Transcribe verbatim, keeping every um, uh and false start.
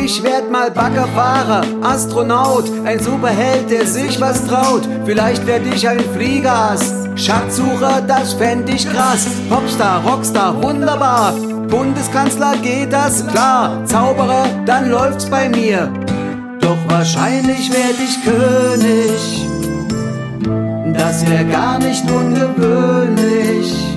Ich werd mal Baggerfahrer, Astronaut, ein Superheld, der sich was traut. Vielleicht werd ich ein Fliegerast, Schatzsucher, das fänd ich krass. Popstar, Rockstar, wunderbar, Bundeskanzler, geht das klar. Zauberer, dann läuft's bei mir, doch wahrscheinlich werd ich König. Das wär gar nicht ungewöhnlich.